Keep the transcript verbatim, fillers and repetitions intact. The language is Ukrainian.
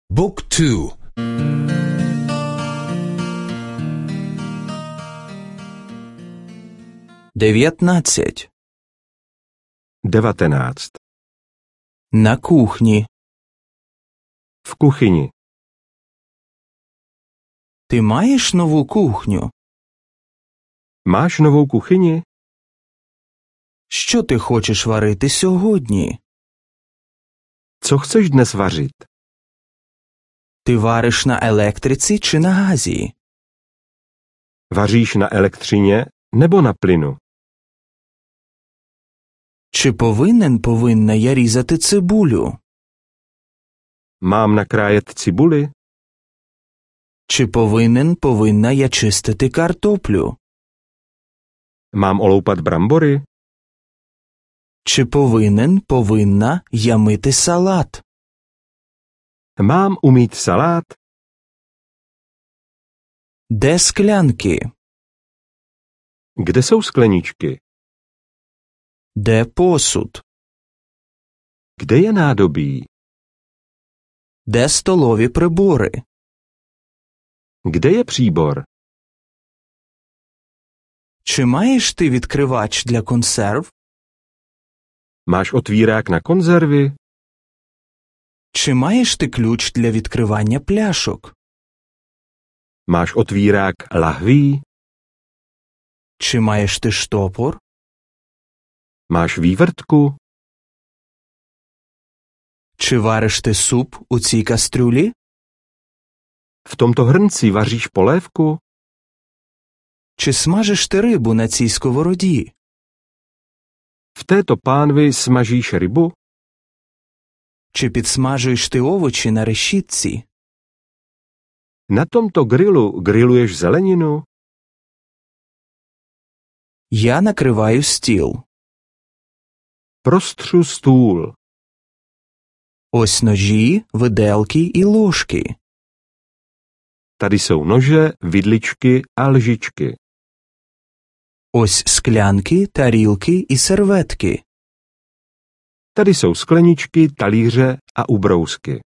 บุ๊กทูдев'ятнадцять. Devatenáct. На кухні. V kuchyni. Ти маєш нову кухню? Máš novou kuchyni? Що ти хочеш варити сьогодні? Co chceš dnes vařit? Ти вариш на електриці чи на газі? Vaříš na elektřině nebo na plynu? Чи повинен повинна я різати цибулю? Mám nakrájet cibuli? Чи повинен повинна я чистити картоплю? Mám oloupat brambory? Чи повинен повинна я мити салат? Mám umýt salát? Де склянки? Kde jsou skleničky? Де посуд? Kde je nádobí? Де столові прибори? Kde je příbor? Чи маєш ти відкривач для консерв? Máš otvírák na konzervy? Чи маєш ти ключ для відкривання пляшок? Máš otvírák lahví? Чи маєш ти штопор? Máš vývrtku? Чи вариш ти суп у цій кастрюлі? V tomto hrnci vaříš polévku? Чи смажиш ти рибу на цій сковороді? V této pánvi smažíš rybu? Чи підсмажуєш ти овочі на решітці? Na tomto grilu grilluješ zeleninu? Я накриваю стіл. Prostřu stůl. Ось ножі, виделки і ложки. Tady jsou nože, vidličky a lžičky. Ось склянки, тарілки і серветки. Tady jsou skleničky, talíře a ubrousky.